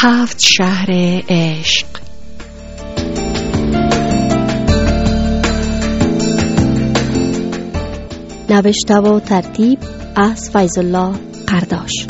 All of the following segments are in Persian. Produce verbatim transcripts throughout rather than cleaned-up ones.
هفت شهر عشق. نوشته و ترتیب از فیض الله قرداش.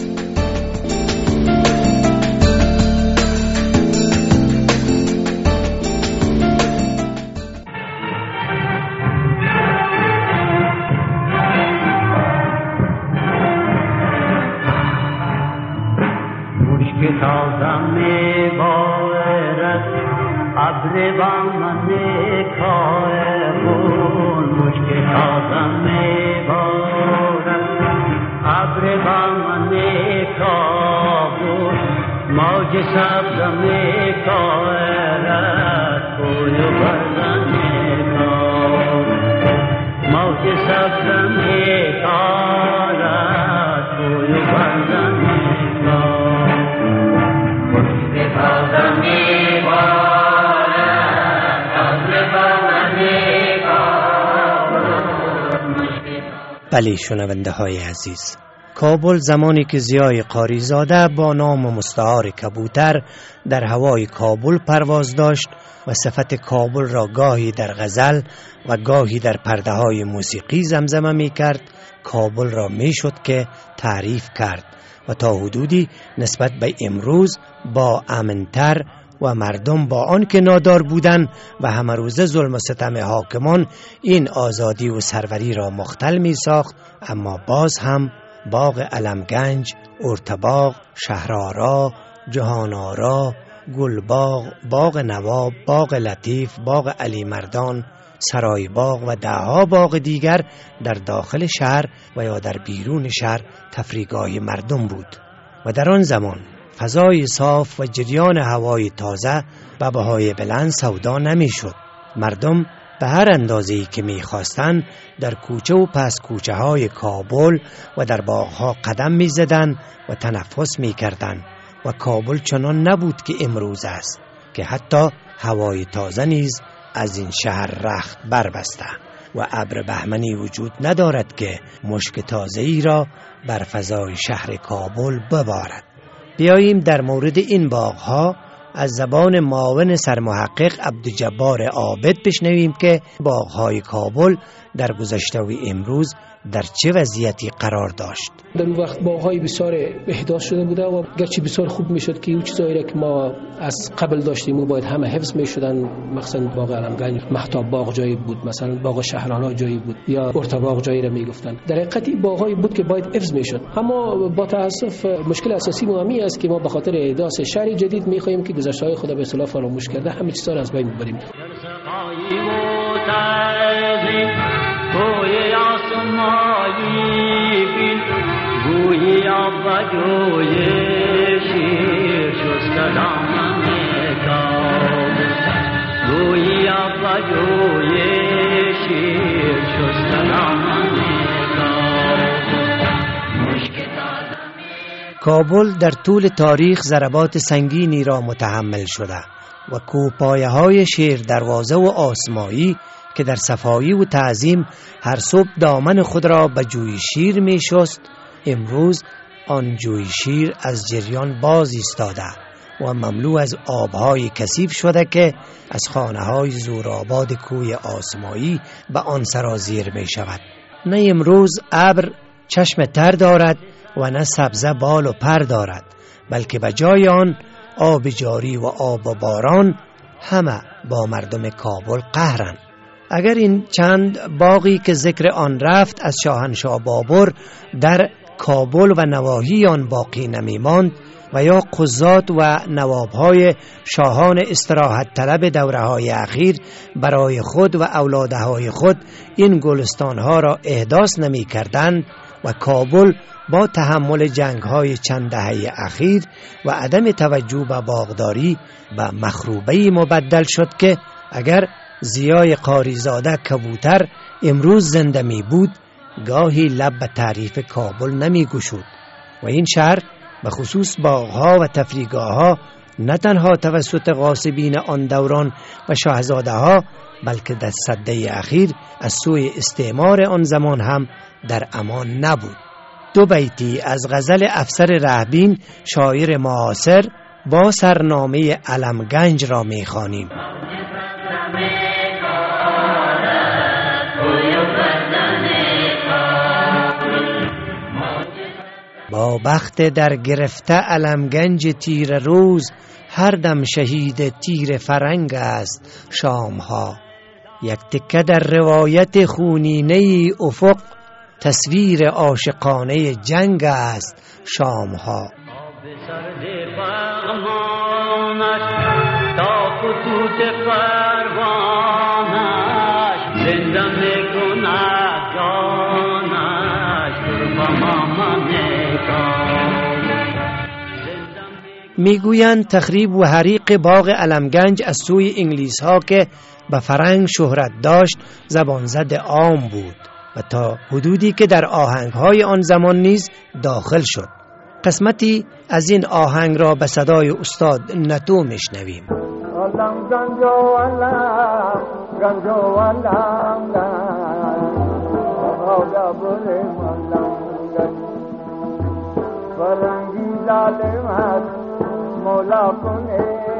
بله شنونده های عزیز، کابل زمانی که ضیای قاریزاده با نام مستعار کبوتر در هوای کابل پرواز داشت و صفت کابل را گاهی در غزل و گاهی در پرده های موسیقی زمزمه می کرد، کابل را می شد که تعریف کرد و تا حدودی نسبت به امروز با امنتر و مردم با آن که نادار بودند و همه روزه ظلم و ستم حاکمان این آزادی و سروری را مختل می ساخت، اما باز هم باغ علمگنج، ارتباغ، شهرآرا، جهانآرا، گلباغ، باغ نواب، باغ لطیف، باغ علی مردان، سرای باغ و دهها باغ دیگر در داخل شهر و یا در بیرون شهر تفریحگاه مردم بود و در آن زمان فضای صاف و جریان هوای تازه به بهای بلند سودا نمی شد. مردم به هر اندازه‌ای که می خواستند در کوچه و پس کوچه های کابل و در باغها قدم می زدن و تنفس می کردن و کابل چنان نبود که امروز است که حتی هوای تازه نیز از این شهر رخت بربسته و ابر بهمنی وجود ندارد که مشک تازه‌ای را بر فضای شهر کابل ببارد. بیاییم در مورد این باغها از زبان معاون سرمحقق عبدالجبار عابد بشنویم که باغهای کابل در گذشته و امروز در چه وضعیتی قرار داشت. در اون وقت باغهای بسیار احداث شده بوده و گرچه بسیار خوب میشد که اون چیزایی را که ما از قبل داشتیم و باید همه حفظ میشدن، مثلا باغ علمگنج مهتاب باغ جایی بود، مثلا باغ شهرآرا جایی بود یا ارتباغ جایی را میگفتن. در حقیقت باغهایی بود که باید حفظ میشد، اما با تاسف مشکل اساسی مهمی است که ما به خاطر احداث شهر جدید میخواهیم که گذشته‌های خود به اصطلاح فراموش کرده همه چیزا را از بین ببریم. گوی آسمایی بین گوی آبجوی شیر شست دامن کابل، گوی آبجوی شیر شست دامن کابل در طول تاریخ ضربات سنگینی را متحمل شده و کوهپایه های شیر دروازه و آسمایی که در صفایی و تعظیم هر صبح دامن خود را به جوی شیر می شست، امروز آن جوی شیر از جریان باز ایستاده و مملو از آبهای کثیف شده که از خانه های زورآباد کوه آسمایی به آن سرازیر می شود. نه امروز ابر چشم تر دارد و نه سبزه بال و پر دارد، بلکه به جای آن آب جاری و آب و باران همه با مردم کابل قهرند. اگر این چند باغی که ذکر آن رفت از شاهنشاه بابر در کابل و نواحی آن باقی نمی ماند و یا قضات و نوابهای شاهان استراحت طلب دوره‌های اخیر برای خود و اولادهای خود این گلستانها را احداث نمی کردند و کابل با تحمل جنگ‌های چند دهه اخیر و عدم توجه به باغداری و مخروبه‌ای مبدل شد که اگر ضیای قاریزاده کبوتر امروز زنده می بود گاهی لب به تعریف کابل نمی گشود و این شهر به خصوص باغها و تفریحگاه‌ها نه تنها توسط غاصبین آن دوران و شاهزاده ها بلکه در سده اخیر از سوی استعمار آن زمان هم در امان نبود. دو بیتی از غزل افسر رهبین شاعر معاصر با سرنامه علمگنج را می‌خوانیم. با بخت در گرفته علمگنج تیر روز، هر دم شهید تیر فرنگ است شامها. یک تکه در روایت خونینه افق، تصویر عاشقانه جنگ است شامها. میگویند تخریب و حریق باغ علمگنج از سوی انگلیس ها که به فرنگ شهرت داشت زبان زد عام بود و تا حدودی که در آهنگ های آن زمان نیز داخل شد. قسمتی از این آهنگ را به صدای استاد نتو میشنویم. مولا کنے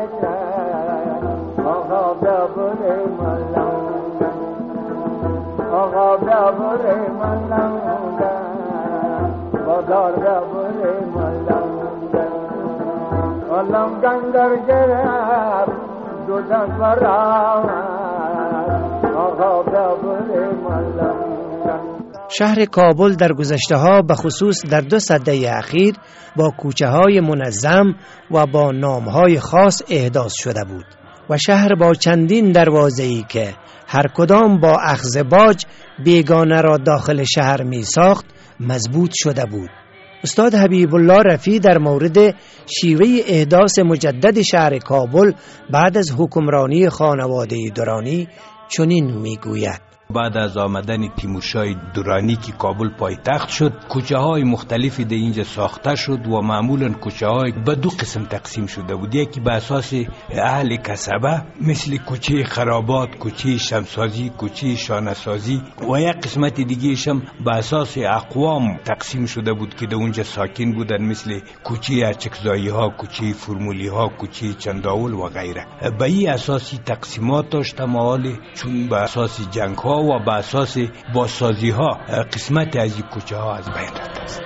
آغا بابرے ملنگا آغا بابرے ملنگا بازار بابرے ملنگا علم گندر گراب دو دن برآمد آغا بابرے ملنگا. شهر کابل در گذشته ها به خصوص در دو سده اخیر با کوچه های منظم و با نام های خاص احداث شده بود و شهر با چندین دروازه‌ای که هر کدام با اخذ باج بیگانه را داخل شهر می ساخت مضبوط شده بود. استاد حبیب الله رفیع در مورد شیوه احداث مجدد شهر کابل بعد از حکمرانی خانواده درانی چنین می گوید: بعد از آمدن تیمورشاه درانی که کابل پایتخت شد، کوچه های مختلفی در اینجا ساخته شد و معمولا کوچه های به دو قسم تقسیم شده بود. یکی به اساس اهل کسبه مثل کوچه خرابات، کوچه شمسازی، کوچه شانه‌سازی، و یک قسمت دیگه هم به اساس اقوام تقسیم شده بود که در اونجا ساکن بودن مثل کوچه اچکزایی ها، کوچه فرمولی ها، کوچه چنداول و غیره. به این اساسی تقسیمات داشت محال، چون به اساس جنگ ها و با اساس بازسازی ها قسمت از این کوچه ها از بین رفته است.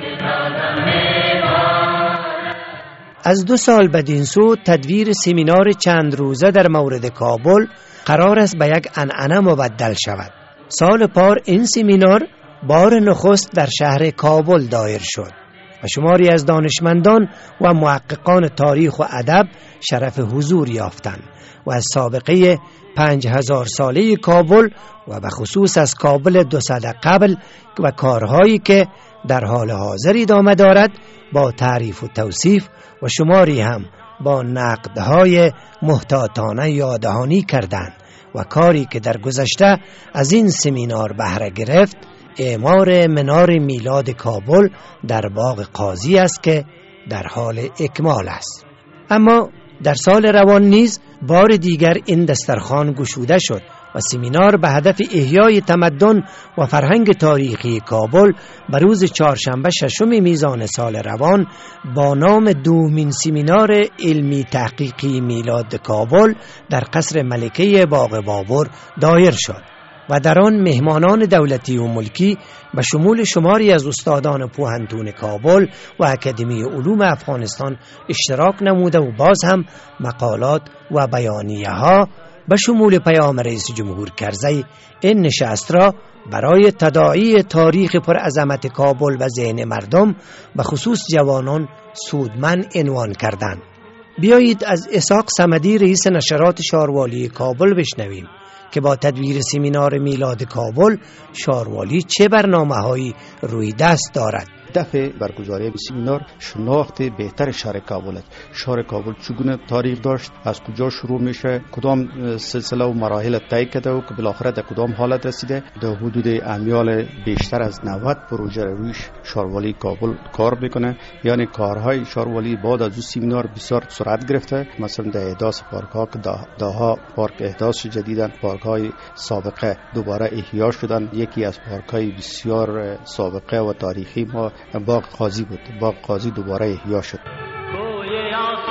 از دو سال بدین سو تدویر سمینار چند روزه در مورد کابل قرار است به یک عنعنه مبدل شود. سال پار این سمینار بار نخست در شهر کابل دایر شد و شماری از دانشمندان و محققان تاریخ و ادب شرف حضور یافتند و از سابقه پنج هزار ساله کابل و به خصوص از کابل دو سده قبل و کارهایی که در حال حاضر ادامه دارد با تعریف و توصیف و شماری هم با نقدهای محتاطانه یاددهانی کردند و کاری که در گذشته از این سمینار بهره گرفت اعمار منار میلاد کابل در باغ قاضی است که در حال اکمال است. اما در سال روان نیز بار دیگر این دسترخوان گشوده شد و سمینار به هدف احیای تمدن و فرهنگ تاریخی کابل به روز چهارشنبه ششم میزان سال روان با نام دومین سمینار علمی تحقیقی میلاد کابل در قصر ملکه باغ بابر دایر شد و در آن مهمانان دولتی و ملکی به شمول شماری از استادان پوهنتون کابل و اکادمی علوم افغانستان اشتراک نموده و باز هم مقالات و بیانیه ها به شمول پیام رئیس جمهور کرزی این نشست را برای تداعی تاریخ پرعظمت کابل و ذهن مردم به خصوص جوانان سودمند عنوان کردند. بیایید از اسحاق صمدی رئیس نشرات شاروالی کابل بشنویم که با تدویر سمینار میلاد کابل شاروالی چه برنامه‌هایی روی دست دارد. هدف برگزاری سمینار شناخت بهتر شهر کابل است. شهر کابل چگونه تاریخ داشت، از کجا شروع میشه، کدام سلسله و مراحل طی کرده و که بالاخره در کدام حالت رسیده. در حدود امیال بیشتر از نود پروژه رویش شاروالی کابل کار میکنه، یعنی کارهای شاروالی بعد از این سمینار بسیار سرعت گرفته. مثلا در احداث پارک ها که داها پارک احداث جدیدن، پارک های سابقه دوباره احیا شدن. یکی از پارک های بسیار سابقه و تاریخی ما باغ قاضی بود. باغ قاضی دوباره احیا شد.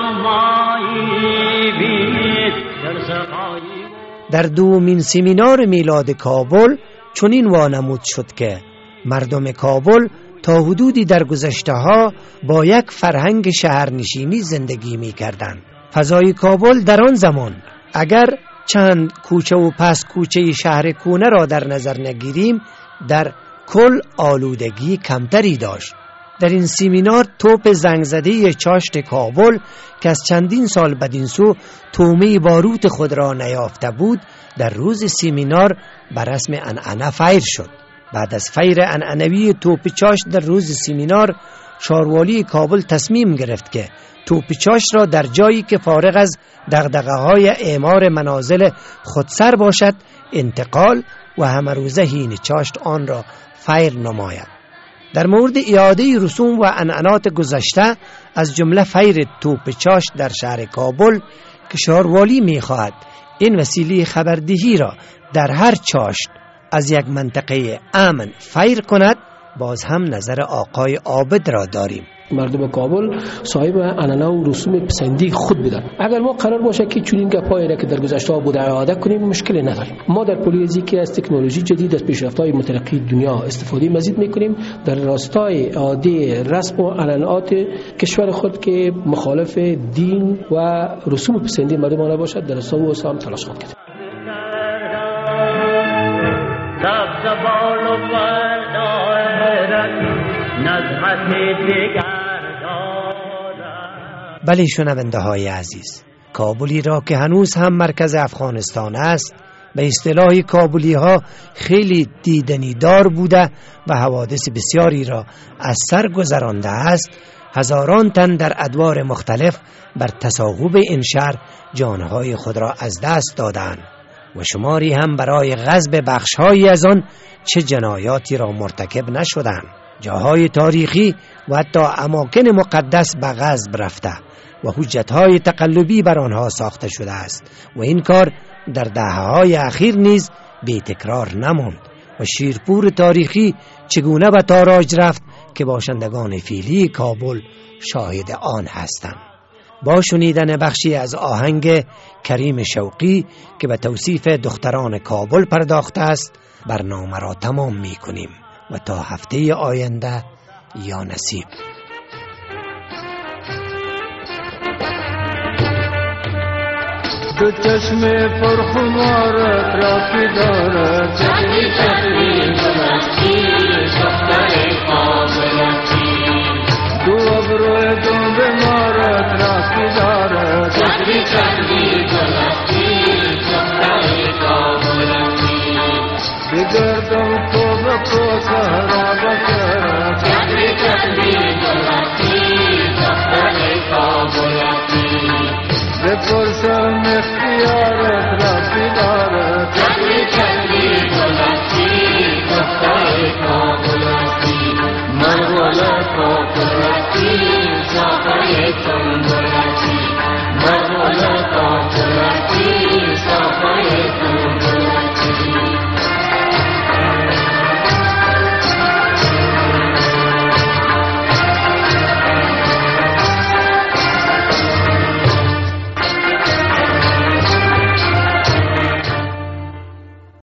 در دومین سمینار میلاد کابل چنین وانمود شد که مردم کابل تا حدودی در گذشته ها با یک فرهنگ شهرنشینی زندگی می کردند. فضای کابل در آن زمان اگر چند کوچه و پس کوچه شهر کونه را در نظر نگیریم در کل آلودگی کمتری داشت. در این سمینار توپ زنگ زده چاشت کابل که از چندین سال بدین سو تومه باروت خود را نیافته بود در روز سمینار بر رسم عنعنه فیر شد. بعد از فیر عنعنوی توپ چاشت در روز سمینار شاروالی کابل تصمیم گرفت که توپ چاشت را در جایی که فارغ از دغدغه‌های اعمار منازل خودسر باشد انتقال و همه روزه هین چاشت آن را فیر نماید. در مورد اعاده رسوم و عنعنات گذشته از جمله فیر توپ چاشت در شهر کابل که شاروالی می‌خواهد این وسیله خبردهی را در هر چاشت از یک منطقه امن فیر کند، باز هم نظر آقای عابد را داریم. مردم کابل صاحب عنعنه و رسوم پسندی خود بودن. اگر ما قرار باشه که چنین گپایی را که در گذشته ها بوده اعاده کنیم مشکلی نداریم. ما در پولیزی که از تکنولوژی جدید از پیشرفت‌های مترقی دنیا استفاده مزید میکنیم در راستای اعاده رسم و عنعنات کشور خود که مخالف دین و رسوم پسندی مردمان باشد در راستا و اسلام تلاش خود کرد. بله شنونده های عزیز، کابلی را که هنوز هم مرکز افغانستان است به اصطلاح کابلی ها خیلی دیدنی دار بوده و حوادث بسیاری را از سر گذرانده است، هزاران تن در ادوار مختلف بر تصاحب این شهر جانهای خود را از دست دادند و شماری هم برای غصب بخشهایی از آن چه جنایاتی را مرتکب نشدند. جاهای تاریخی و حتی اماکن مقدس به غصب رفته و حجتهای تقلبی بر آنها ساخته شده است و این کار در دهه‌های اخیر نیز بی تکرار نماند و شیرپور تاریخی چگونه به تاراج رفت که باشندگان فیلی کابل شاهد آن هستند. با شنیدن بخشی از آهنگ کریم شوقی که به توصیف دختران کابل پرداخته است برنامه را تمام می کنیم و تا هفته آینده یا نصیب. دو چشم پرخمارت را که دارد چشمی چشمی گلستی دختر کابلتی دو ابروی دو بمارت را که دارد چشمی چشمی گلستی دختر کابلتی بگردم تو بکو سهرا بکرد چشمی چشمی گلستی دختر کابلتی بپرسم اختیار